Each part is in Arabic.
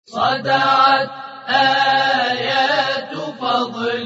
صدعت آيات فضل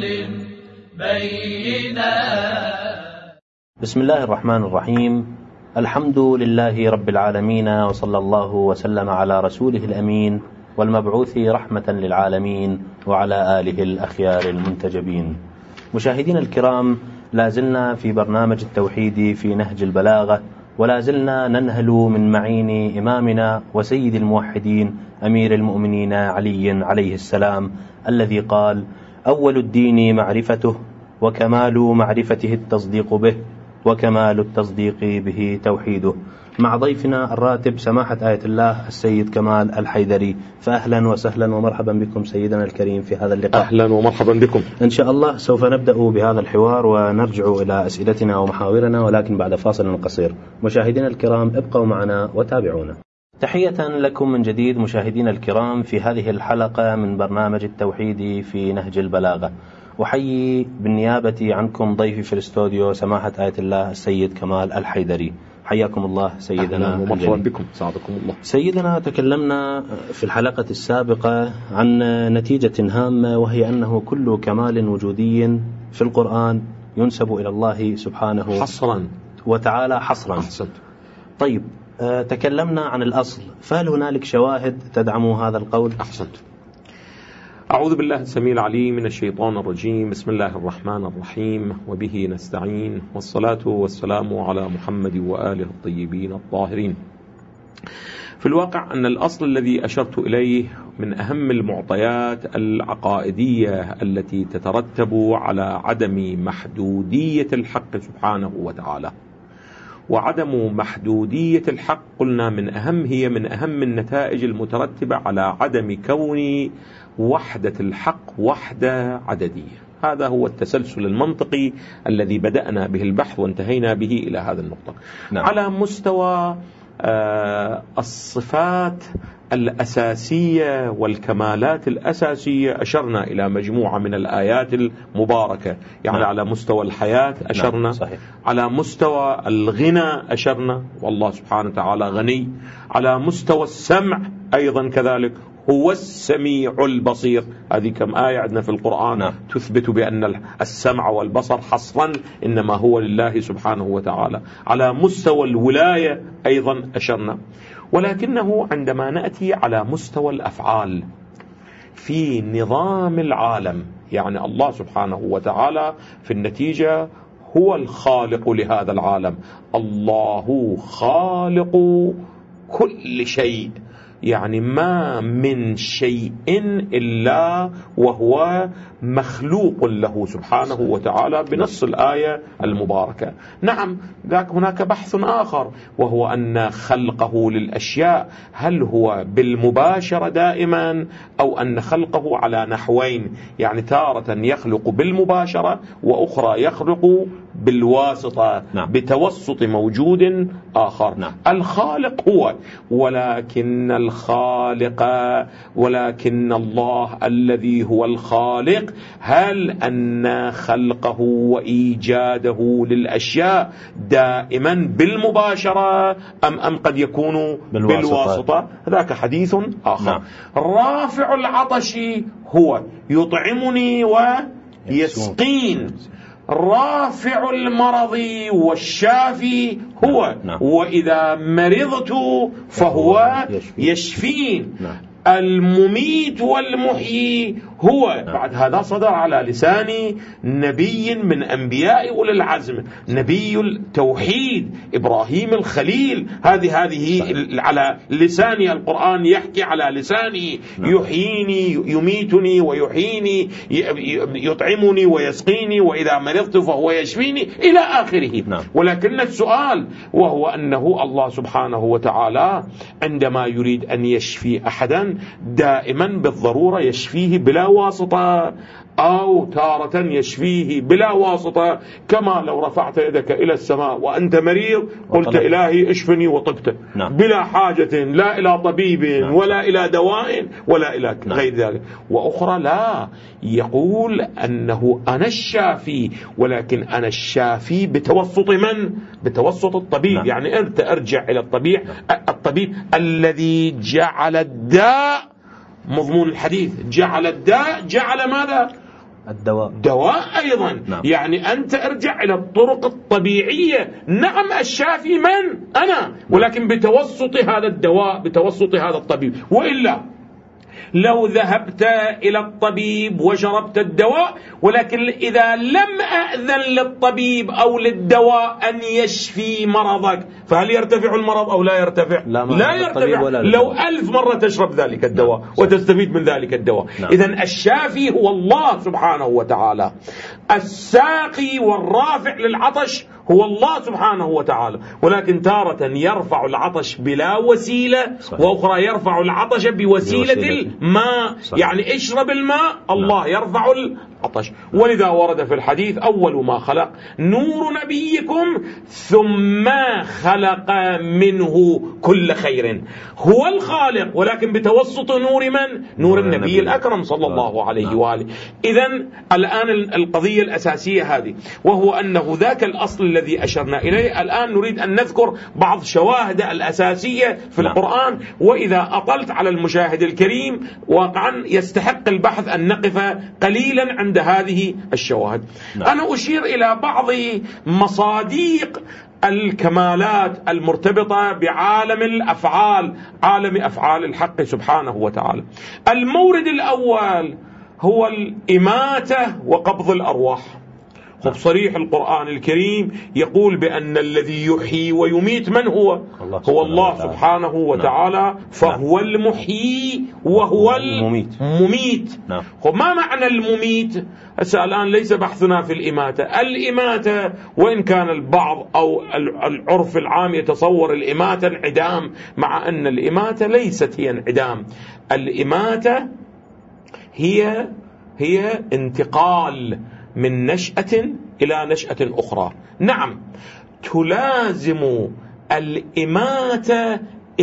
بينات. بسم الله الرحمن الرحيم. الحمد لله رب العالمين، وصلى الله وسلم على رسوله الأمين والمبعوث رحمة للعالمين وعلى آله الأخيار المنتجبين. مشاهدين الكرام، لازلنا في برنامج التوحيد في نهج البلاغة، ولازلنا ننهل من معين إمامنا وسيد الموحدين أمير المؤمنين علي عليه السلام، الذي قال: أول الدين معرفته، وكمال معرفته التصديق به، وكمال التصديق به توحيده. مع ضيفنا الراتب سماحة آية الله السيد كمال الحيدري. فأهلا وسهلا ومرحبا بكم سيدنا الكريم في هذا اللقاء. أهلا ومرحبا بكم. إن شاء الله سوف نبدأ بهذا الحوار ونرجع إلى أسئلتنا ومحاورنا، ولكن بعد فاصل قصير. مشاهدينا الكرام، ابقوا معنا وتابعونا. تحية لكم من جديد مشاهدينا الكرام في هذه الحلقة من برنامج التوحيد في نهج البلاغة. أحيي بالنيابة عنكم ضيفي في الاستوديو سماحة آية الله السيد كمال الحيدري. حياكم الله سيدنا. أهلا ومرحبا بكم، سعدكم الله. سيدنا، تكلمنا في الحلقة السابقة عن نتيجة هامة، وهي أنه كل كمال وجودي في القرآن ينسب إلى الله سبحانه حصرا وتعالى حصرا. أحسنت. طيب، تكلمنا عن الأصل، فهل هنالك شواهد تدعم هذا القول؟ أحسنت. أعوذ بالله السميع العليم من الشيطان الرجيم. بسم الله الرحمن الرحيم، وبه نستعين، والصلاة والسلام على محمد وآله الطيبين الطاهرين. في الواقع أن الأصل الذي أشرت إليه من أهم المعطيات العقائدية التي تترتب على عدم محدودية الحق سبحانه وتعالى. وعدم محدودية الحق قلنا هي من أهم النتائج المترتبة على عدم كون وحدة الحق وحدة عددية. هذا هو التسلسل المنطقي الذي بدأنا به البحث وانتهينا به إلى هذا النقطة. نعم. على مستوى الصفات الأساسية والكمالات الأساسية أشرنا إلى مجموعة من الآيات المباركة، يعني نعم. على مستوى الحياة أشرنا. نعم. صحيح. على مستوى الغنى أشرنا، والله سبحانه وتعالى غني. على مستوى السمع أيضا كذلك، هو السميع البصير. هذه كم آية عندنا في القرآن نعم. تثبت بأن السمع والبصر حصرا إنما هو لله سبحانه وتعالى. على مستوى الولاية أيضا أشرنا. ولكنه عندما نأتي على مستوى الأفعال في نظام العالم، يعني الله سبحانه وتعالى في النتيجة هو الخالق لهذا العالم. الله خالق كل شيء، يعني ما من شيء إلا وهو مخلوق له سبحانه وتعالى بنص الآية المباركة. نعم، هناك بحث آخر، وهو أن خلقه للأشياء هل هو بالمباشرة دائما، أو أن خلقه على نحوين، يعني تارة يخلق بالمباشرة وأخرى يخلق بالواسطة. نعم. بتوسط موجود آخر. نعم. الخالق هو، ولكن الله الذي هو الخالق، هل أن خلقه وإيجاده للأشياء دائما بالمباشرة أم قد يكون بالواسطة؟ ذاك حديث آخر. نعم. رافع العطش هو يطعمني ويسقين. رافع المرض والشافي هو. نعم. وإذا مرضت فهو يشفين. نعم. المميت والمحيي هو. نعم. بعد هذا صدر على لسان نبي من أنبياء أولي العزم، نبي التوحيد إبراهيم الخليل. هذه على لساني القرآن يحكي على لساني. نعم. يحييني يميتني ويحييني، يطعمني ويسقيني، وإذا مرضت فهو يشفيني، إلى آخره. نعم. ولكن السؤال وهو أنه الله سبحانه وتعالى عندما يريد أن يشفي أحدا دائما بالضرورة يشفيه بلا واسطة، أو تارة يشفيه بلا واسطة، كما لو رفعت يدك إلى السماء وأنت مريض قلت إلهي اشفني وطبت. نعم. بلا حاجة لا إلى طبيب. نعم. ولا إلى دواء ولا إلى نعم. غير ذلك. وأخرى لا، يقول أنه أنا الشافي، ولكن أنا الشافي بتوسط من؟ بتوسط الطبيب. نعم. يعني أنت أرجع إلى الطبيب الذي جعل الداء مضمون الحديث، جعل الداء جعل ماذا؟ الدواء دواء أيضا. نعم. يعني أنت ارجع إلى الطرق الطبيعية. نعم الشافي من؟ أنا، ولكن بتوسط هذا الدواء، بتوسط هذا الطبيب. وإلا لو ذهبت إلى الطبيب وشربت الدواء، ولكن إذا لم أأذن للطبيب أو للدواء أن يشفي مرضك، فهل يرتفع المرض أو لا يرتفع؟ لا يرتفع. لو 1000 مرة تشرب ذلك الدواء وتستفيد من ذلك الدواء. إذن الشافي هو الله سبحانه وتعالى. الساقي والرافع للعطش هو الله سبحانه وتعالى، ولكن تارة يرفع العطش بلا وسيلة، وأخرى يرفع العطش بوسيلة الماء. يعني اشرب الماء، الله يرفع العطش. ولذا ورد في الحديث: أول ما خلق نور نبيكم ثم خلق منه كل خير. هو الخالق، ولكن بتوسط نور من؟ نور النبي الأكرم صلى الله عليه وآله. إذن الآن القضية الأساسية هذه، وهو أنه ذاك الأصل الذي أشرنا إليه. الآن نريد أن نذكر بعض شواهد الأساسية في القرآن، وإذا أطلت على المشاهد الكريم واقعا يستحق البحث أن نقف قليلا عند هذه الشواهد. أنا أشير إلى بعض مصاديق الكمالات المرتبطة بعالم الأفعال، عالم أفعال الحق سبحانه وتعالى. المورد الأول هو الإماتة وقبض الأرواح. صريح القرآن الكريم يقول بأن الذي يحيي ويميت من هو؟ هو الله سبحانه وتعالى. فهو المحيي وهو المميت. ما معنى المميت؟ الآن ليس بحثنا في الإماتة. الإماتة وإن كان البعض أو العرف العام يتصور الإماتة انعدام، مع أن الإماتة ليست هي انعدام. الإماتة هي انتقال من نشأة إلى نشأة أخرى. نعم، تلازم الإماتة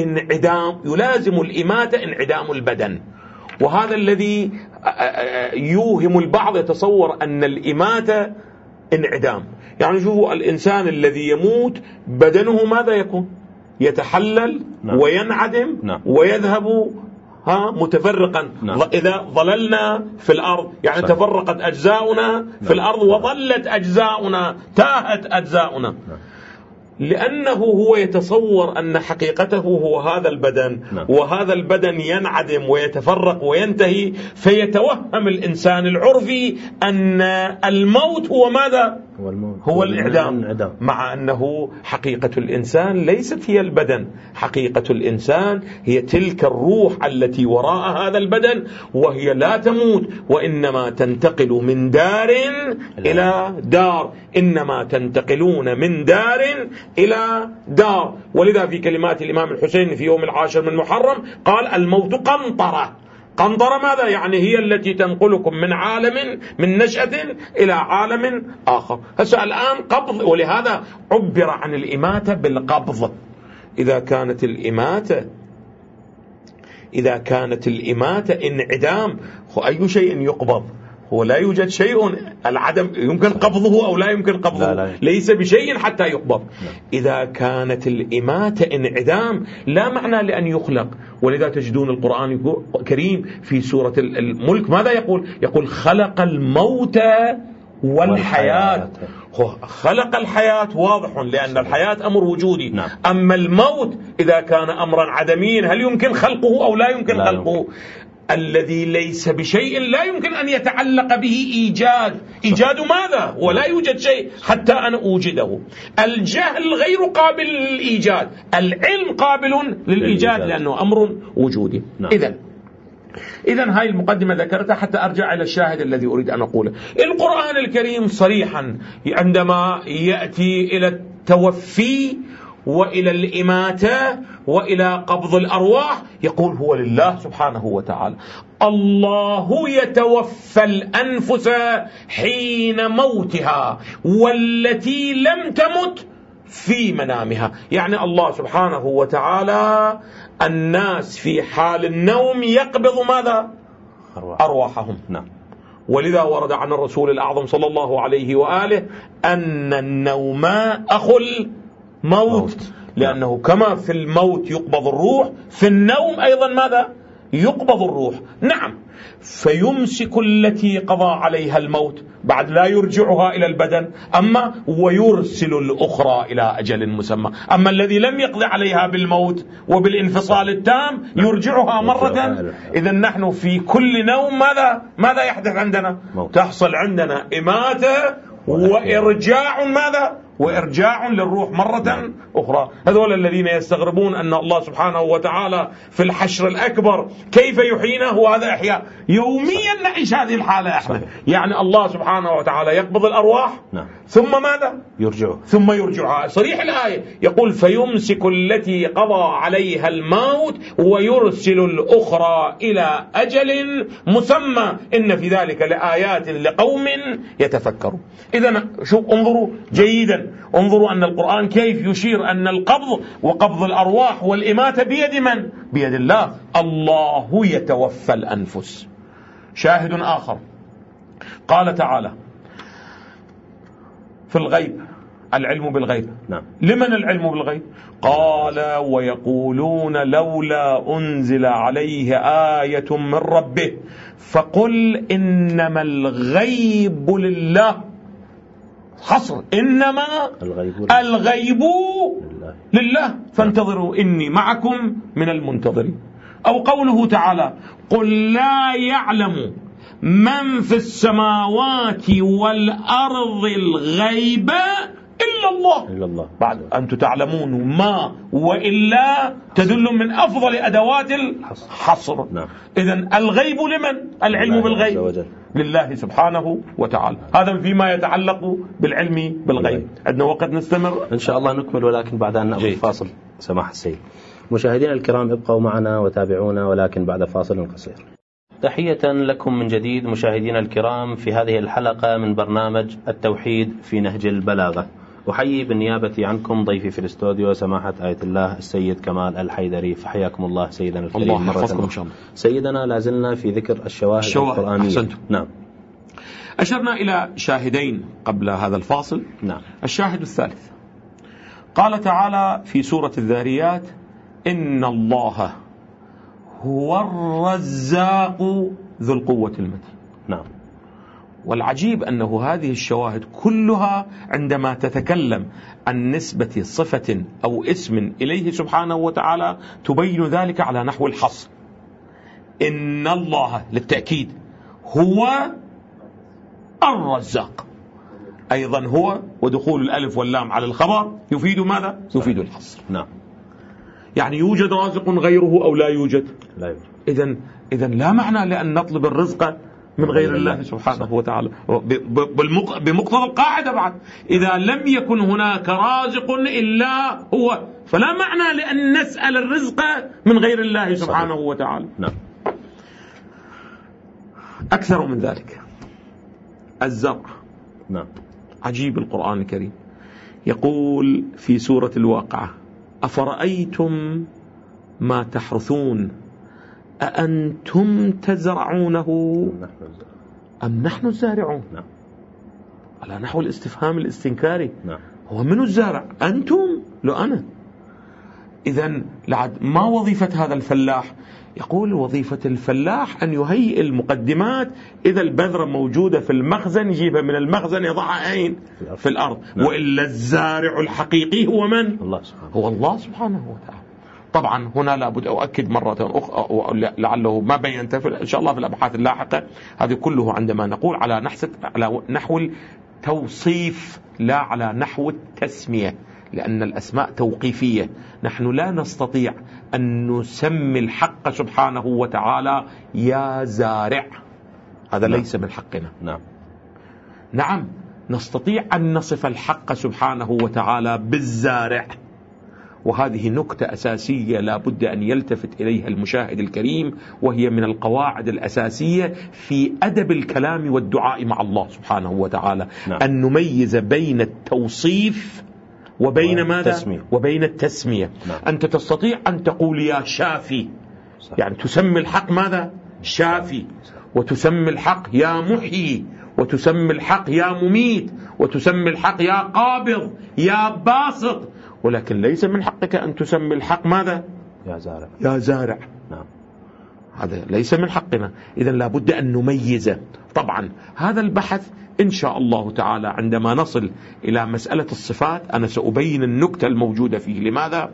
انعدام البدن، وهذا الذي يوهم البعض يتصور أن الإماتة انعدام. يعني شوفوا، الإنسان الذي يموت بدنه ماذا يكون؟ يتحلل وينعدم ويذهب متفرقا. إذا ظللنا في الأرض يعني تفرقت أجزاؤنا في الأرض وظلت أجزاؤنا، تاهت أجزاؤنا، لأنه هو يتصور أن حقيقته هو هذا البدن، وهذا البدن ينعدم ويتفرق وينتهي، فيتوهم الإنسان العرفي أن الموت هو ماذا؟ هو الإعدام، مع أنه حقيقة الإنسان ليست هي البدن. حقيقة الإنسان هي تلك الروح التي وراء هذا البدن، وهي لا تموت، وإنما تنتقل من دار إلى دار. إنما تنتقلون من دار إلى دار. ولذا في كلمات الإمام الحسين في يوم 10 من محرم قال: الموت قنطرة. قنطرة ماذا؟ يعني هي التي تنقلكم من عالم، من نشأة إلى عالم آخر. هسه الآن قبض، ولهذا عبر عن الإماتة بالقبض. إذا كانت الإماتة انعدام، أي شيء يقبض؟ هو لا يوجد شيء، العدم يمكن قبضه أو لا يمكن قبضه، لا. ليس بشيء حتى يقبض. إذا كانت الإماتة انعدام لا معنى لأن يخلق. ولذا تجدون القرآن الكريم في سورة الملك ماذا يقول؟ يقول: خلق الموت والحياة. خلق الحياة واضح، لأن الحياة أمر وجودي. أما الموت إذا كان أمرا عدميا هل يمكن خلقه أو لا يمكن خلقه؟ الذي ليس بشيء لا يمكن أن يتعلق به إيجاد ماذا؟ ولا يوجد شيء حتى أنا أوجده. الجهل غير قابل للإيجاد، العلم قابل للإيجاد لأنه أمر وجودي. إذن هاي المقدمة ذكرتها حتى أرجع إلى الشاهد الذي أريد أن أقوله. القرآن الكريم صريحا عندما يأتي إلى التوفي وإلى الإماتة وإلى قبض الأرواح يقول: هو لله سبحانه وتعالى. الله يتوفى الأنفس حين موتها والتي لم تمت في منامها. يعني الله سبحانه وتعالى الناس في حال النوم يقبض ماذا؟ أرواحهم. ولذا ورد عن الرسول الأعظم صلى الله عليه وآله أن النوم أخو الموت، لأنه كما في الموت يقبض الروح، في النوم أيضا ماذا؟ يقبض الروح. نعم، فيمسك التي قضى عليها الموت، بعد لا يرجعها إلى البدن، أما ويرسل الأخرى إلى أجل مسمى. أما الذي لم يقضي عليها بالموت وبالانفصال التام يرجعها مرة. إذا نحن في كل نوم ماذا يحدث عندنا؟ تحصل عندنا إماتة وإرجاع وإرجاع للروح مرة أخرى. هذول الذين يستغربون أن الله سبحانه وتعالى في الحشر الأكبر كيف يحيينا، وهذا إحياء يوميا نعيش هذه الحالة احنا. يعني الله سبحانه وتعالى يقبض الأرواح ثم ماذا؟ يرجعها. صريح الآية يقول فيمسك التي قضى عليها الموت ويرسل الأخرى إلى أجل مسمى إن في ذلك لآيات لقوم يتفكرون. إذا انظروا جيدا، انظروا أن القرآن كيف يشير أن القبض وقبض الأرواح والإماتة بيد من؟ بيد الله. الله يتوفى الأنفس. شاهد آخر قال تعالى في الغيب، العلم بالغيب. لمن العلم بالغيب؟ قال ويقولون لولا أنزل عليه آية من ربه فقل إنما الغيب لله. حصر، إنما الغيب لله فانتظروا إني معكم من المنتظرين. أو قوله تعالى قل لا يعلم من في السماوات والأرض الغيب إلا الله. بعد أنتم تعلمون ما وإلا تدل من أفضل أدوات الحصر. إذن الغيب لمن؟ العلم بالغيب لله سبحانه وتعالى. هذا فيما يتعلق بالعلم بالغيب. عندنا وقت نستمر إن شاء الله نكمل، ولكن بعد أن نأخذ فاصل سماح السيد. مشاهدينا الكرام ابقوا معنا وتابعونا، ولكن بعد فاصل قصير. تحية لكم من جديد مشاهدينا الكرام في هذه الحلقة من برنامج التوحيد في نهج البلاغة. أحيي بالنيابة عنكم ضيفي في الاستوديو سماحة آية الله السيد كمال الحيدري، فحياكم الله سيدنا الكريم. الله يحفظكم إن شاء الله. سيدنا لازلنا في ذكر الشواهد القرآنية. أحسنتم. نعم. أشرنا إلى شاهدين قبل هذا الفاصل. نعم. الشاهد الثالث قال تعالى في سورة الذاريات إن الله هو الرزاق ذو القوة المتين. نعم. والعجيب أنه هذه الشواهد كلها عندما تتكلم عن نسبة صفة أو اسم إليه سبحانه وتعالى تبين ذلك على نحو الحصر. إن الله للتأكيد هو الرزاق، أيضا هو ودخول الألف واللام على الخبر يفيد ماذا؟ يفيد الحصر. نعم. يعني يوجد رازق غيره أو لا يوجد؟ لا يوجد. إذن لا معنى لأن نطلب الرزق من غير الله سبحانه وتعالى بمقتضى القاعدة. بعد إذا لم يكن هناك رازق إلا هو فلا معنى لأن نسأل الرزق من غير الله سبحانه وتعالى. نعم. أكثر من ذلك الزرع. نعم. عجيب القرآن الكريم يقول في سورة الواقعة أفرأيتم ما تحرثون أأنتم تزرعونه أم نحن الزارعون؟ نعم. على نحو الاستفهام الاستنكاري. نعم. هو من الزارع؟ أنتم؟ لو أنا. إذن ما وظيفة هذا الفلاح؟ يقول وظيفة الفلاح أن يهيئ المقدمات. إذا البذرة موجودة في المخزن يجيبها من المخزن يضعها أين؟ في الأرض. نعم. وإلا الزارع الحقيقي هو من؟ هو الله سبحانه وتعالى. طبعا هنا لابد أؤكد مرة أخرى لعله ما بينت إن شاء الله في الأبحاث اللاحقة، هذه كله عندما نقول على نحو التوصيف لا على نحو التسمية، لأن الأسماء توقيفية. نحن لا نستطيع أن نسمي الحق سبحانه وتعالى يا زارع، هذا ليس من حقنا. نعم نستطيع أن نصف الحق سبحانه وتعالى بالزارع، وهذه نكتة أساسية لا بد أن يلتفت إليها المشاهد الكريم، وهي من القواعد الأساسية في أدب الكلام والدعاء مع الله سبحانه وتعالى. أن نميز بين التوصيف وبين ماذا؟ وبين التسمية. أنت تستطيع أن تقول يا شافي، يعني تسمي الحق ماذا؟ شافي، وتسمي الحق يا محيي، وتسمي الحق يا مميت، وتسمي الحق يا قابض يا باسط، ولكن ليس من حقك أن تسمي الحق ماذا؟ يا زارع. يا زارع. نعم. هذا ليس من حقنا. إذن لابد أن نميزه. طبعا هذا البحث إن شاء الله تعالى عندما نصل إلى مسألة الصفات أنا سأبين النكتة الموجودة فيه. لماذا؟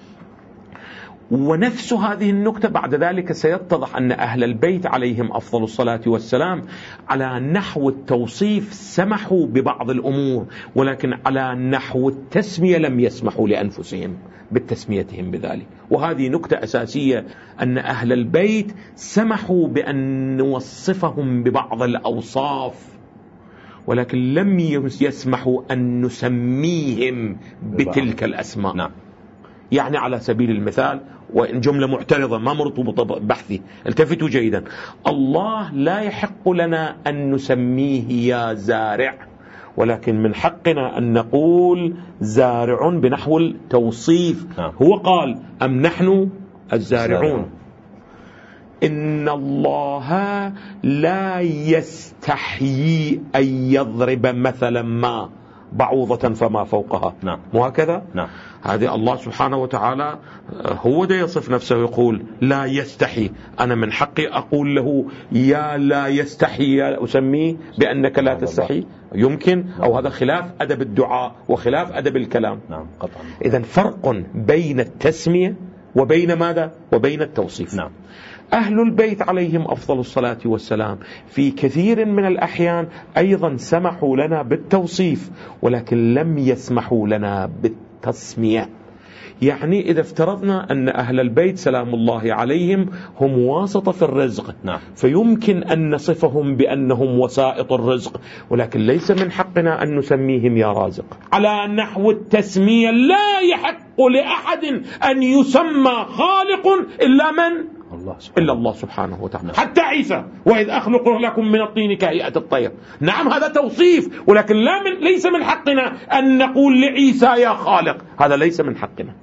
ونفس هذه النكتة بعد ذلك سيتضح أن أهل البيت عليهم أفضل الصلاة والسلام على نحو التوصيف سمحوا ببعض الأمور، ولكن على نحو التسمية لم يسمحوا لأنفسهم بالتسميتهم بذلك. وهذه نكتة أساسية، أن أهل البيت سمحوا بأن نوصفهم ببعض الأوصاف، ولكن لم يسمحوا أن نسميهم بتلك الأسماء. نعم. يعني على سبيل المثال، وإن جملة معترضة ما مرتبطة بحثي، التفتوا جيدا، الله لا يحق لنا أن نسميه يا زارع، ولكن من حقنا أن نقول زارع بنحو التوصيف. هو قال أم نحن الزارعون. إن الله لا يستحيي أن يضرب مثلا ما بعوضة فما فوقها. نعم. مو هكذا؟ نعم. هذه الله سبحانه وتعالى هو ده يصف نفسه ويقول لا يستحي. أنا من حقي أقول له يا لا يستحي، يا أسميه بأنك لا تستحي؟ يمكن؟ أو هذا خلاف أدب الدعاء وخلاف أدب الكلام. نعم قطعا. إذن فرق بين التسمية وبين ماذا؟ وبين التوصيف. نعم. أهل البيت عليهم أفضل الصلاة والسلام في كثير من الأحيان أيضا سمحوا لنا بالتوصيف، ولكن لم يسمحوا لنا بالتسمية. يعني إذا افترضنا أن أهل البيت سلام الله عليهم هم واسطة في الرزق، نعم. فيمكن أن نصفهم بأنهم وسائط الرزق، ولكن ليس من حقنا أن نسميهم يا رازق. على نحو التسمية لا يحق لأحد أن يسمى خالق إلا من؟ إلا الله سبحانه وتعالى. نعم. حتى عيسى وإذ أخلق لكم من الطين كهيئة الطير. نعم هذا توصيف، ولكن ليس من حقنا أن نقول لعيسى يا خالق، هذا ليس من حقنا.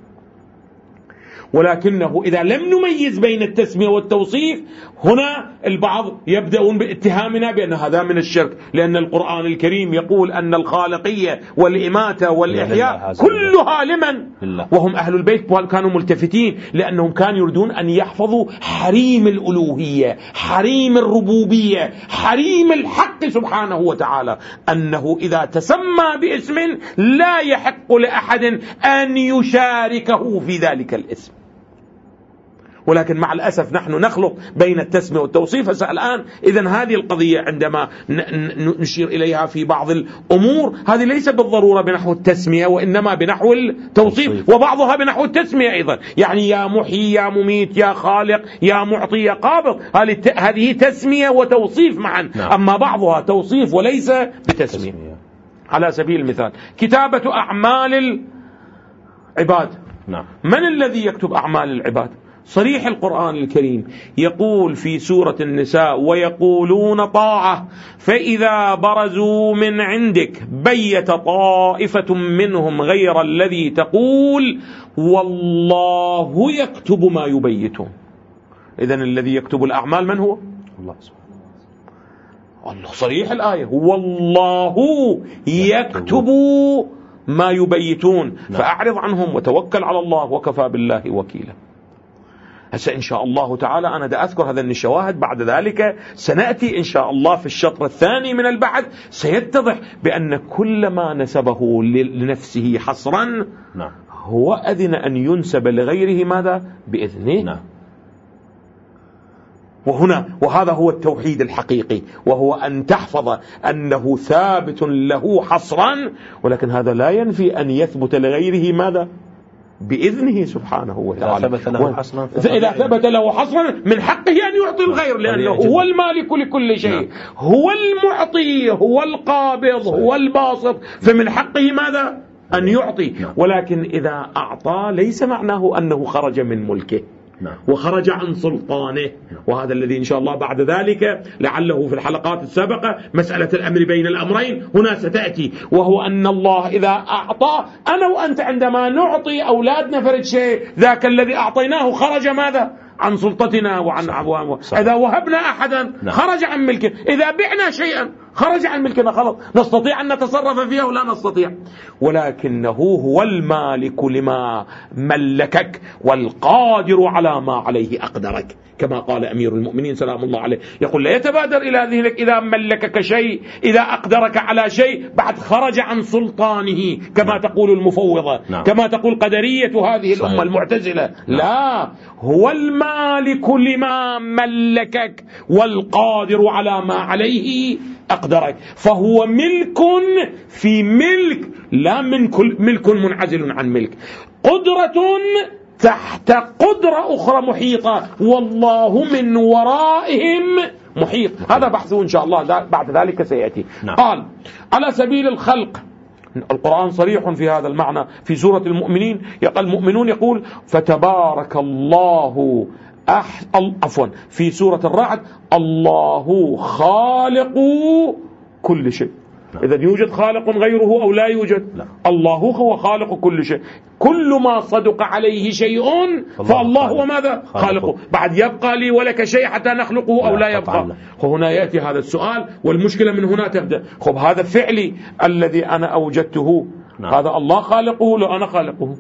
ولكنه إذا لم نميز بين التسمية والتوصيف، هنا البعض يبدأون باتهامنا بأن هذا من الشرك، لأن القرآن الكريم يقول أن الخالقية والإماتة والإحياء كلها لمن؟ وهم أهل البيت كانوا ملتفتين، لأنهم كانوا يريدون أن يحفظوا حريم الألوهية، حريم الربوبية، حريم الحق سبحانه وتعالى، أنه إذا تسمى باسم لا يحق لأحد أن يشاركه في ذلك الاسم. ولكن مع الأسف نحن نخلط بين التسمية والتوصيف. الآن إذن هذه القضية عندما نشير إليها في بعض الأمور، هذه ليس بالضرورة بنحو التسمية، وإنما بنحو التوصيف، وبعضها بنحو التسمية أيضا. يعني يا محيي يا مميت يا خالق يا معطي يا قابض، هذه تسمية وتوصيف معا. نعم. أما بعضها توصيف وليس بتسمية. على سبيل المثال كتابة أعمال العباد. نعم. من الذي يكتب أعمال العباد؟ صريح القرآن الكريم يقول في سورة النساء ويقولون طاعة فإذا برزوا من عندك بيت طائفة منهم غير الذي تقول والله يكتب ما يبيتون. إذن الذي يكتب الأعمال من هو؟ الله سبحانه وتعالى. الله صريح الآية والله يكتب ما يبيتون. فأعرض عنهم وتوكل على الله وكفى بالله وكيلا. هسه إن شاء الله تعالى أنا دا أذكر هذا الشواهد، بعد ذلك سنأتي إن شاء الله في الشطر الثاني من البحث سيتضح بأن كل ما نسبه لنفسه حصرا نعم. هو أذن أن ينسب لغيره ماذا؟ بإذنه. نعم. وهذا هو التوحيد الحقيقي، وهو أن تحفظ أنه ثابت له حصرا، ولكن هذا لا ينفي أن يثبت لغيره ماذا؟ بإذنه سبحانه وتعالى. إذا ثبت له حصرا من حقه أن يعطي الغير، لأنه هو المالك لكل شيء. هو المعطي، هو القابض، هو الباسط، فمن حقه ماذا؟ أن يعطي. ولكن إذا أعطى ليس معناه أنه خرج من ملكه وخرج عن سلطانه. وهذا الذي إن شاء الله بعد ذلك لعله في الحلقات السابقة مسألة الأمر بين الأمرين هنا ستأتي، وهو أن الله إذا أعطى، أنا وأنت عندما نعطي أولادنا فرد شيء، ذاك الذي أعطيناه خرج ماذا؟ عن سلطتنا وعن أعوامه. إذا وهبنا أحدا خرج عن ملكه، إذا بعنا شيئا خرج عن ملكنا، خلاص نستطيع أن نتصرف فيها ولا نستطيع، ولكنه هو المالك لما ملكك والقادر على ما عليه أقدرك، كما قال أمير المؤمنين سلام الله عليه، يقول لا يتبادر إلى ذهنك إذا ملكك شيء، إذا أقدرك على شيء بعد خرج عن سلطانه كما تقول المفوضة، كما تقول قدرية هذه الأمة المعتزلة. لا، هو المالك لما ملكك والقادر على ما عليه أقدرك، فهو ملك في ملك، لا ملك منعزل عن ملك، قدرة تحت قدرة أخرى محيطة، والله من ورائهم محيط. هذا بحثه إن شاء الله بعد ذلك سيأتي. قال على سبيل الخلق، القرآن صريح في هذا المعنى في سورة المؤمنين، المؤمنون يقول فتبارك الله في سورة الرعد الله خالق كل شيء. إذا يوجد خالق غيره أو لا يوجد؟ لا. الله هو خالق كل شيء، كل ما صدق عليه شيء فالله هو ماذا؟ خالقه. بعد يبقى لي ولك شيء حتى نخلقه أو لا يبقى؟ هنا يأتي هذا السؤال والمشكلة من هنا تبدأ. هذا فعلي الذي أنا أوجدته، هذا الله خالقه لو أنا خالقه؟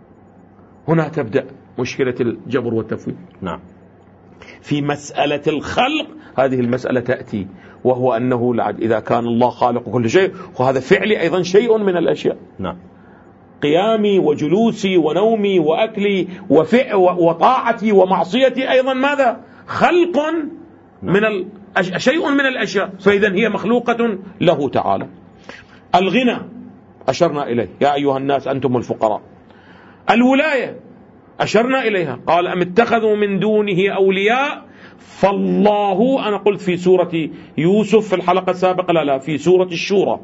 هنا تبدأ مشكلة الجبر والتفويض. نعم. في مسألة الخلق هذه المسألة تأتي، وهو أنه إذا كان الله خالق كل شيء، وهذا فعلي أيضا شيء من الأشياء. نعم. قيامي وجلوسي ونومي وأكلي وطاعتي ومعصيتي أيضا ماذا؟ خلق من شيء من الأشياء، فإذا هي مخلوقة له تعالى. الغنى أشرنا إليه، يا أيها الناس أنتم الفقراء. الولاية أشرنا إليها، قال أم اتخذوا من دونه أولياء فالله، أنا قلت في سورة يوسف في الحلقة السابقة، لا في سورة الشورى،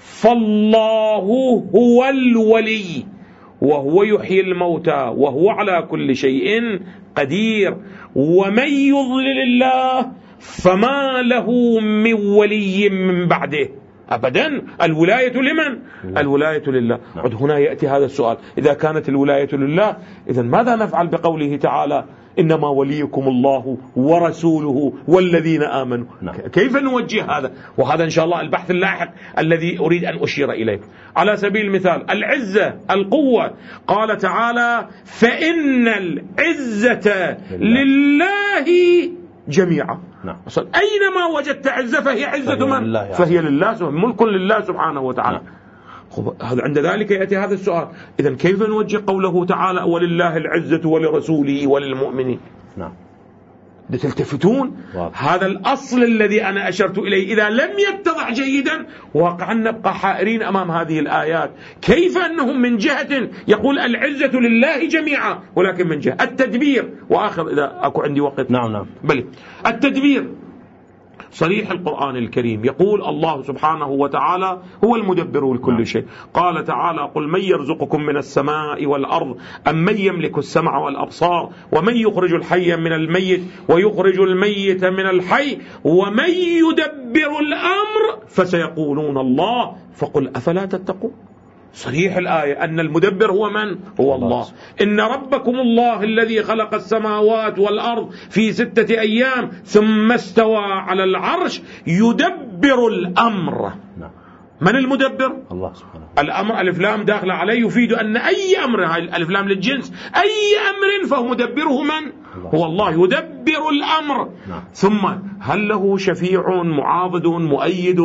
فالله هو الولي وهو يحيي الموتى وهو على كل شيء قدير، ومن يضلل الله فما له من ولي من بعده أبدا. الولاية لمن؟ الولاية لله. هنا يأتي هذا السؤال، إذا كانت الولاية لله إذن ماذا نفعل بقوله تعالى إنما وليكم الله ورسوله والذين آمنوا؟ كيف نوجه هذا؟ وهذا إن شاء الله البحث اللاحق الذي أريد أن أشير إليه. على سبيل المثال العزة القوة، قال تعالى فإن العزة لله جميعا. أينما وجدت عزة فهي عزة من؟ فهي لله، ملك لله سبحانه وتعالى. هذا عند ذلك يأتي هذا السؤال، إذن كيف نوجه قوله تعالى ولله العزة ولرسوله وللمؤمنين؟ نعم. تلتفتون هذا الأصل الذي أنا أشرت إليه إذا لم يتضح جيدا، واقعا نبقى حائرين أمام هذه الآيات. كيف أنهم من جهة يقول العزة لله جميعا، ولكن من جهة التدبير، وآخر إذا أكو عندي وقت. نعم. بل التدبير صريح القرآن الكريم، يقول الله سبحانه وتعالى هو المدبر لكل شيء. قال تعالى قل من يرزقكم من السماء والأرض أم من يملك السمع والأبصار ومن يخرج الحي من الميت ويخرج الميت من الحي ومن يدبر الأمر فسيقولون الله فقل أفلا تتقون. صريح الآية أن المدبر هو من؟ هو الله. إن ربكم الله الذي خلق السماوات والأرض في 6 أيام ثم استوى على العرش يدبر الأمر. من المدبر؟ الله سبحانه. الأمر ألف لام داخل عليه يفيد أن أي أمر، ألف لام للجنس، أي أمر فهو مدبره من؟ هو الله يدبر الأمر. ثم هل له شفيع معاضد مؤيد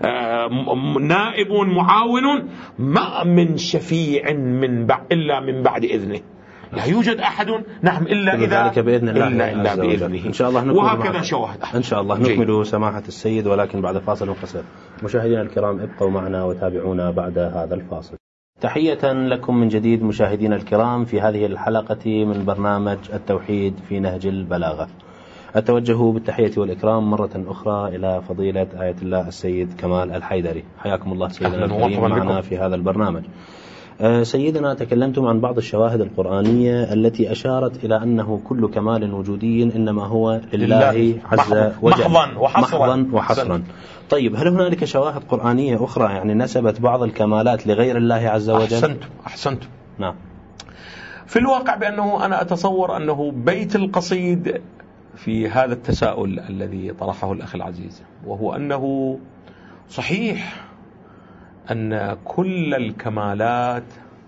نائب معاون؟ ما من شفيع إلا من بعد إذنه، لا يوجد أحد نعم إلا إذا ذلك بإذن الله إلا بإذنه. إن شاء الله نكمل، وهكذا شواهد إن شاء الله نكمل سماحة السيد، ولكن بعد فاصل قصير. مشاهدينا الكرام ابقوا معنا وتابعونا بعد هذا الفاصل. تحية لكم من جديد مشاهدينا الكرام في هذه الحلقة من برنامج التوحيد في نهج البلاغة. أتوجه بالتحية والإكرام مرة أخرى إلى فضيلة آية الله السيد كمال الحيدري، حياكم الله سيدنا الكريم معنا في هذا البرنامج. سيدنا تكلمتم عن بعض الشواهد القرآنية التي أشارت إلى أنه كل كمال وجودي إنما هو لله عز وجل محضا وحصرا. طيب هل هنالك شواهد قرآنية أخرى يعني نسبت بعض الكمالات لغير الله عز وجل؟ أحسنتم. نعم. في الواقع بأنه أنا أتصور أنه بيت القصيد في هذا التساؤل الذي طرحه الأخ العزيز، وهو أنه صحيح أن كل الكمالات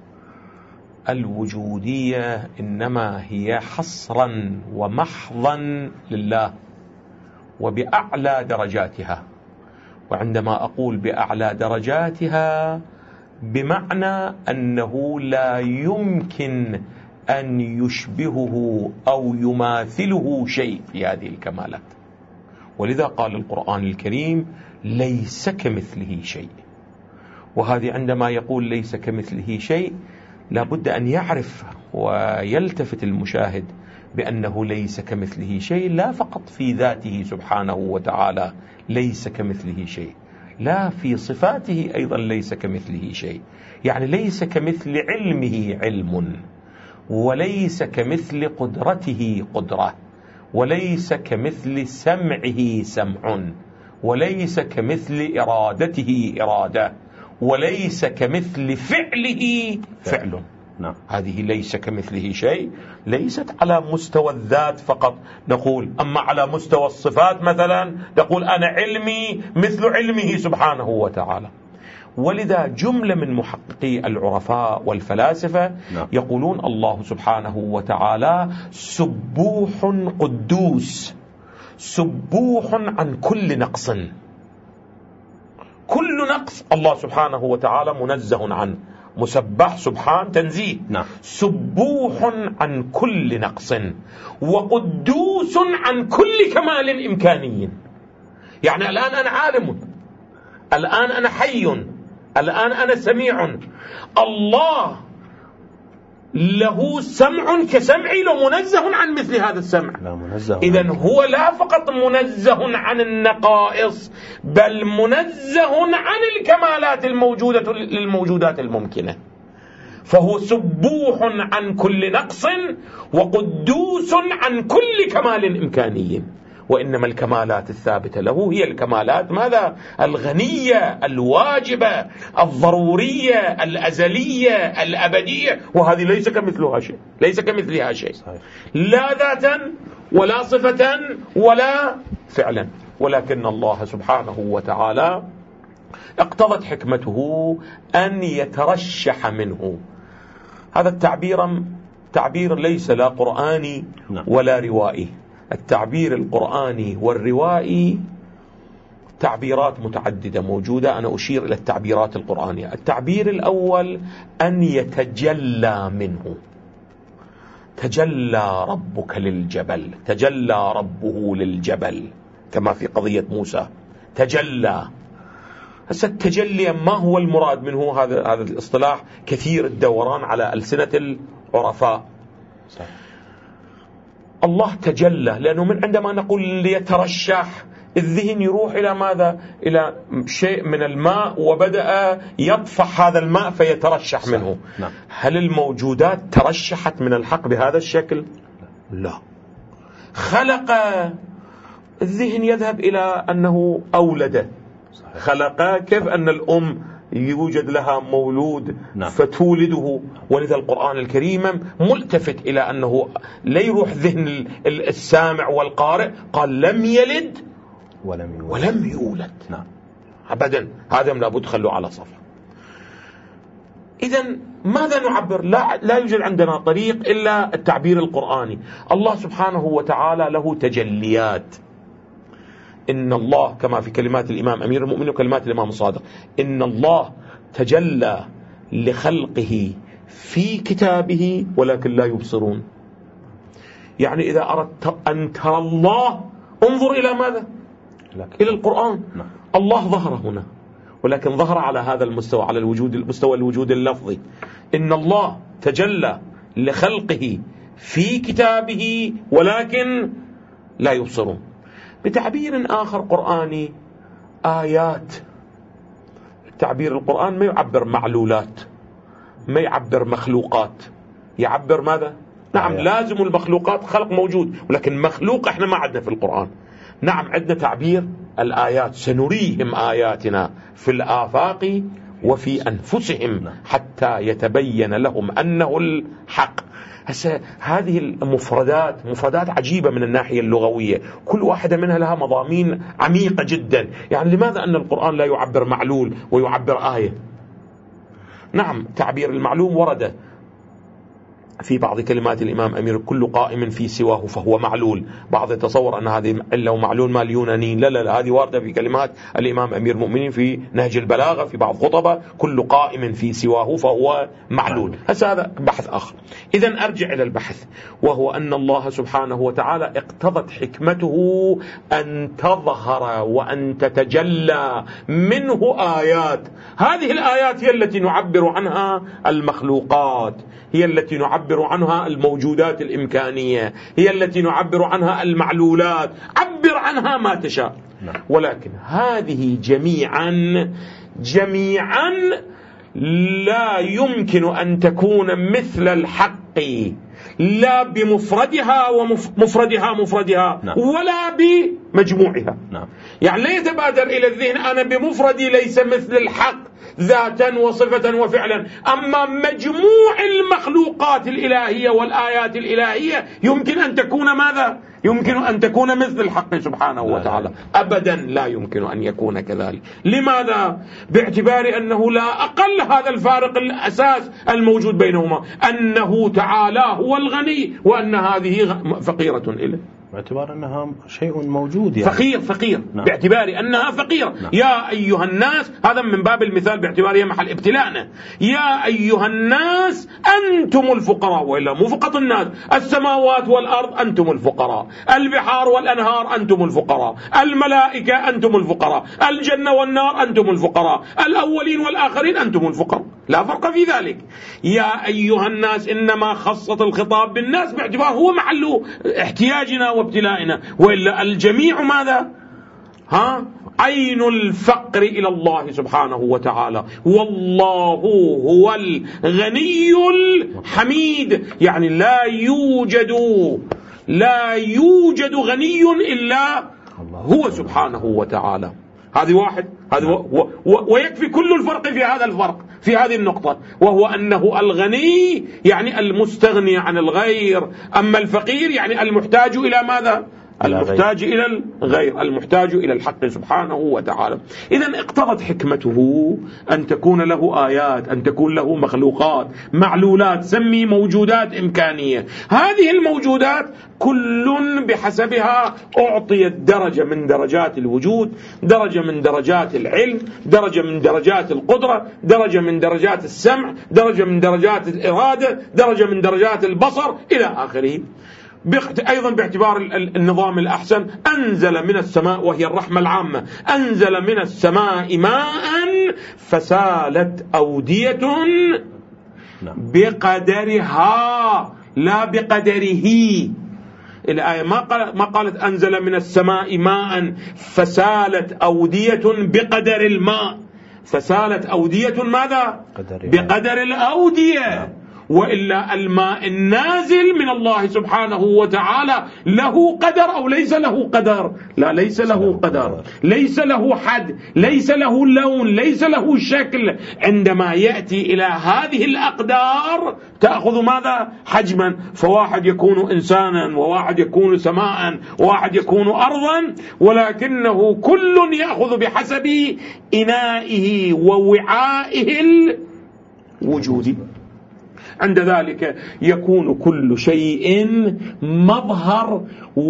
الوجودية إنما هي حصرا ومحضا لله وبأعلى درجاتها. وعندما أقول بأعلى درجاتها بمعنى أنه لا يمكن أن يشبهه أو يماثله شيء في هذه الكمالات. ولذا قال القرآن الكريم ليس كمثله شيء. وهذه عندما يقول ليس كمثله شيء لابد أن يعرف ويلتفت المشاهد بأنه ليس كمثله شيء، لا فقط في ذاته سبحانه وتعالى ليس كمثله شيء، لا في صفاته أيضا ليس كمثله شيء. يعني ليس كمثل علمه علم، وليس كمثل قدرته قدرة، وليس كمثل سمعه سمع، وليس كمثل إرادته إرادة، وليس كمثل فعله فعل. نعم. هذه ليس كمثله شيء ليست على مستوى الذات فقط نقول، أما على مستوى الصفات مثلا نقول أنا علمي مثل علمه سبحانه وتعالى. ولذا جملة من محققي العرفاء والفلاسفة يقولون الله سبحانه وتعالى سبوح قدوس، سبوح عن كل نقص. كل نقص الله سبحانه وتعالى منزه عنه، مسبح سبحان تنزيه. سبوح عن كل نقص وقدوس عن كل كمال إمكاني. يعني الآن أنا عالم، الآن أنا حي، الآن أنا سميع. الله له سمع كسمعي، لو منزه عن مثل هذا السمع. إذن هو لا فقط منزه عن النقائص، بل منزه عن الكمالات الموجودة للموجودات الممكنة. فهو سبوح عن كل نقص وقدوس عن كل كمال إمكاني. وإنما الكمالات الثابتة له هي الكمالات ماذا؟ الغنية، الواجبة، الضرورية، الأزلية، الأبدية. وهذه ليس كمثلها شيء، ليس كمثلها شيء، لا ذاتا ولا صفة ولا فعلا. ولكن الله سبحانه وتعالى اقتضت حكمته أن يترشح منه. هذا تعبير ليس لا قرآني ولا روائي. التعبير القرآني والروائي تعبيرات متعددة موجودة، أنا أشير إلى التعبيرات القرآنية. التعبير الأول أن يتجلى منه. تجلى ربك للجبل، تجلى ربه للجبل كما في قضية موسى تجلى. هسه التجلي ما هو المراد منه؟ هذا الاصطلاح كثير الدوران على ألسنة العرفاء. الله تجلى، لأنه من عندما نقول ليترشح الذهن يروح إلى ماذا؟ إلى شيء من الماء وبدأ يطفح هذا الماء فيترشح منه. هل الموجودات ترشحت من الحق بهذا الشكل؟ لا. خلق، الذهن يذهب إلى أنه أولد. خلق كيف أن الأم يوجد لها مولود فتولده. ولذا القرآن الكريم ملتفت إلى أنه لا يروح ذهن السامع والقارئ، قال لم يلد ولم يولد. أبدا، هذا لابد خلوا على صفحة. إذن ماذا نعبر؟ لا يوجد عندنا طريق إلا التعبير القرآني. الله سبحانه وتعالى له تجليات. إن الله كما في كلمات الإمام أمير المؤمنين وكلمات الإمام الصادق، إن الله تجلى لخلقه في كتابه ولكن لا يبصرون. يعني إذا أردت أن ترى الله انظر إلى ماذا؟ إلى القرآن. الله ظهر هنا، ولكن ظهر على هذا المستوى، على مستوى الوجود اللفظي. إن الله تجلى لخلقه في كتابه ولكن لا يبصرون. بتعبير آخر قرآني، آيات. التعبير القرآن ما يعبر معلولات، ما يعبر مخلوقات، يعبر ماذا؟ نعم لازم المخلوقات خلق موجود، ولكن مخلوق احنا ما عندنا في القرآن. نعم عندنا تعبير الآيات، سنريهم آياتنا في الآفاق وفي أنفسهم حتى يتبين لهم أنه الحق. هذه المفردات مفردات عجيبة من الناحية اللغوية، كل واحدة منها لها مضامين عميقة جدا. يعني لماذا أن القرآن لا يعبر معلول ويعبر آية؟ نعم، تعبير المعلوم ورد في بعض كلمات الإمام أمير: كل قائم في سواه فهو معلول. بعض يتصور أن هذه إلا ومعلول مال يونانيين. لا، هذه واردة في كلمات الإمام أمير المؤمنين في نهج البلاغة في بعض خطبه: كل قائم في سواه فهو معلول. هذا بحث آخر. إذن أرجع إلى البحث، وهو أن الله سبحانه وتعالى اقتضت حكمته أن تظهر وأن تتجلى منه آيات. هذه الآيات هي التي نعبر عنها المخلوقات، هي التي نعبر عنها الموجودات الإمكانية، هي التي نعبر عنها المعلولات. عبر عنها ما تشاء، ولكن هذه جميعا لا يمكن أن تكون مثل الحق، لا بمفردها ومفردها ولا بمجموعها. يعني لا يتبادر إلى الذهن أنا بمفردي ليس مثل الحق ذاتا وصفة وفعلا، أما مجموع المخلوقات الإلهية والآيات الإلهية يمكن أن تكون ماذا؟ يمكن أن تكون مثل الحق سبحانه وتعالى. أبدا لا يمكن أن يكون كذلك. لماذا؟ باعتبار أنه لا أقل هذا الفارق الأساس الموجود بينهما، أنه تعالى هو الغني وأن هذه فقيرة إليه، باعتبار أنها شيء موجود يعني. فقير. باعتبار أنها فقيرة. يا أيها الناس، هذا من باب المثال باعتباره محل ابتلاءنا. يا أيها الناس أنتم الفقراء، وإلا مو فقط الناس، السماوات والأرض أنتم الفقراء، البحار والأنهار أنتم الفقراء، الملائكة أنتم الفقراء، الجنة والنار أنتم الفقراء، الأولين والآخرين أنتم الفقراء، لا فرق في ذلك. يا أيها الناس إنما خصت الخطاب بالناس باعتبار هو محل احتياجنا وابتلائنا، وإلا الجميع ماذا؟ عين الفقر إلى الله سبحانه وتعالى. والله هو الغني الحميد، يعني لا يوجد غني إلا هو سبحانه وتعالى. هذه واحد، ويكفي كل الفرق في هذا الفرق في هذه النقطة، وهو أنه الغني يعني المستغني عن الغير، أما الفقير يعني المحتاج إلى ماذا؟ المحتاج إلى الغير، المحتاج إلى الحق سبحانه وتعالى. إذن اقتضت حكمته أن تكون له آيات، أن تكون له مخلوقات، معلولات، سمي موجودات إمكانية. هذه الموجودات كل بحسبها أعطيت درجة من درجات الوجود، درجة من درجات العلم، درجة من درجات القدرة، درجة من درجات السمع، درجة من درجات الإرادة، درجة من درجات البصر إلى آخره. أيضا باعتبار النظام الأحسن، أنزل من السماء، وهي الرحمة العامة، أنزل من السماء ماء فسالت أودية بقدرها لا بقدره. الآية ما قالت أنزل من السماء ماء فسالت أودية بقدر الماء، فسالت أودية ماذا؟ بقدر الأودية. وإلا الماء النازل من الله سبحانه وتعالى له قدر أو ليس له قدر؟ لا، ليس له قدر، ليس له حد، ليس له لون، ليس له شكل. عندما يأتي إلى هذه الأقدار تأخذ ماذا؟ حجما. فواحد يكون إنسانا، وواحد يكون سماء، وواحد يكون أرضا، ولكنه كل يأخذ بحسب إنائه ووعائه الوجودي. عند ذلك يكون كل شيء مظهر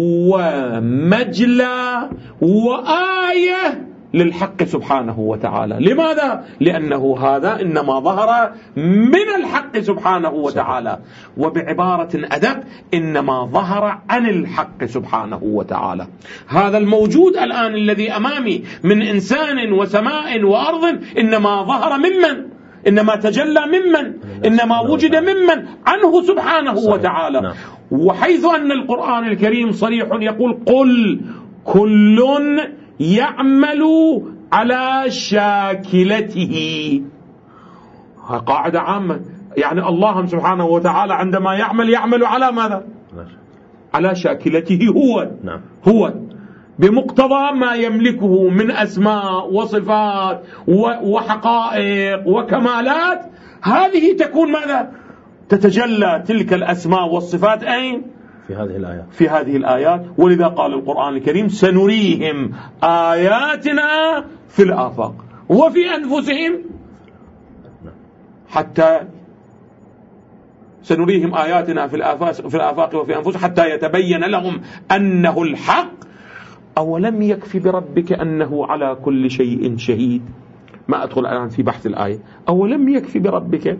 ومجلى وآية للحق سبحانه وتعالى. لماذا؟ لأنه هذا إنما ظهر من الحق سبحانه وتعالى، وبعبارة أدق إنما ظهر عن الحق سبحانه وتعالى. هذا الموجود الآن الذي أمامي من إنسان وسماء وأرض إنما ظهر ممن؟ إنما تجلى ممن؟ إنما وجد ممن؟ عنه سبحانه وتعالى. وحيث أن القرآن الكريم صريح يقول: قل كل يعمل على شاكلته. قاعدة عامة، يعني الله سبحانه وتعالى عندما يعمل على ماذا؟ على شاكلته هو. بمقتضى ما يملكه من أسماء وصفات وحقائق وكمالات، هذه تكون ماذا؟ تتجلى تلك الأسماء والصفات أين؟ في هذه الآيات. ولذا قال القرآن الكريم: سنريهم آياتنا في الآفاق وفي أنفسهم حتى سنريهم آياتنا في الآفاق وفي أنفسهم حتى يتبين لهم أنه الحق. أولم يكفي بربك أنه على كل شيء شهيد؟ ما أدخل الآن في بحث الآية. أولم يكفي بربك،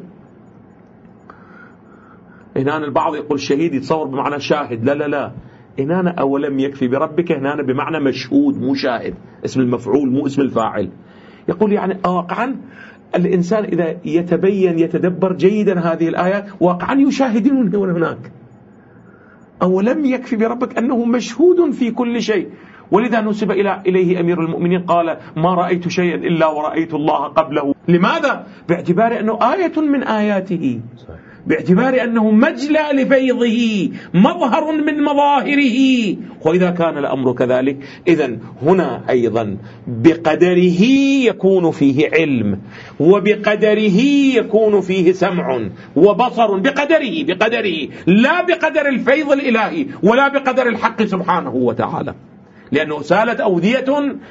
هنا البعض يقول شهيد يتصور بمعنى شاهد، لا لا لا، هنا أولم يكفي بربك هنا بمعنى مشهود مو شاهد، اسم المفعول مو اسم الفاعل. يقول يعني واقعا الإنسان إذا يتدبر جيدا هذه الآيات واقعا يشاهدون هناك. أولم يكفي بربك أنه مشهود في كل شيء. ولذا نسب إليه أمير المؤمنين قال: ما رأيت شيئا إلا ورأيت الله قبله. لماذا؟ باعتبار أنه آية من آياته، باعتبار أنه مجلى لفيضه، مظهر من مظاهره. وإذا كان الأمر كذلك، إذن هنا أيضا بقدره يكون فيه علم، وبقدره يكون فيه سمع وبصر، بقدره لا بقدر الفيض الإلهي ولا بقدر الحق سبحانه وتعالى، لأنه سالت أودية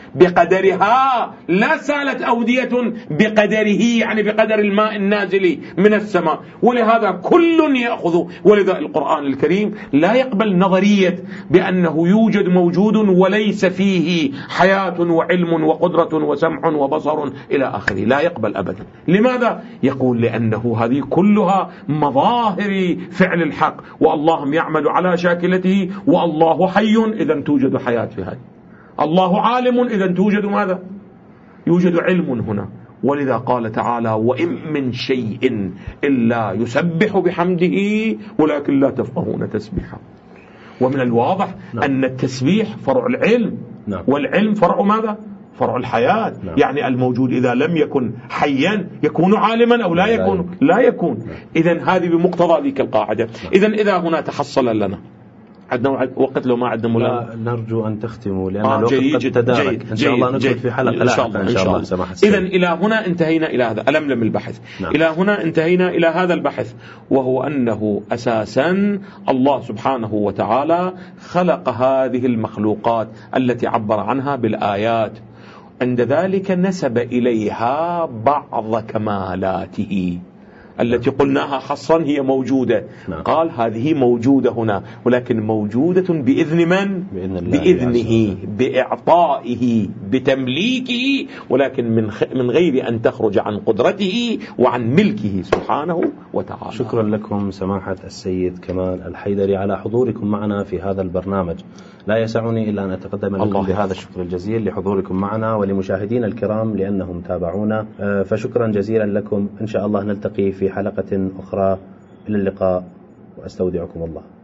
بقدرها، لا سالت أودية بقدره، يعني بقدر الماء النازل من السماء. ولهذا كل يأخذ. ولذا القرآن الكريم لا يقبل نظرية بأنه يوجد موجود وليس فيه حياة وعلم وقدرة وسمع وبصر إلى آخره، لا يقبل أبدا. لماذا؟ يقول لأنه هذه كلها مظاهر فعل الحق، والله يعمل على شاكلته، والله حي إذا توجد حياة في هذه، الله عالم إذا توجد ماذا؟ يوجد علم هنا. ولذا قال تعالى: وإن من شيء إلا يسبح بحمده ولكن لا تفقهون تسبيحه. ومن الواضح أن التسبيح فرع العلم، والعلم فرع ماذا؟ فرع الحياة. يعني الموجود إذا لم يكن حيا يكون عالما أو لا يكون؟ لا يكون. إذن هذه بمقتضى ذيك القاعدة. إذا هنا تحصل لنا عندنا وقت، لو ما عندنا لا نرجو أن تختموا لأن الوقت قد تدارك. إن شاء الله ندخل في حلقة لاحقة إن شاء الله سماحة. إذن إلى هنا انتهينا إلى هذا ألملم البحث. إلى هنا انتهينا إلى هذا البحث، وهو أنه أساسا الله سبحانه وتعالى خلق هذه المخلوقات التي عبر عنها بالآيات، عند ذلك نسب إليها بعض كمالاته التي قلناها حصرا هي موجودة. قال هذه موجودة هنا، ولكن موجودة بإذن من؟ بإذنه، بإعطائه، بتمليكه، ولكن من غير أن تخرج عن قدرته وعن ملكه سبحانه وتعالى. شكرا لكم سماحة السيد كمال الحيدري على حضوركم معنا في هذا البرنامج. لا يسعني إلا أن أتقدم لكم بهذا الشكر الجزيل لحضوركم معنا ولمشاهدين الكرام لأنهم تابعونا، فشكرا جزيلا لكم. إن شاء الله نلتقي في حلقة أخرى. إلى اللقاء وأستودعكم الله.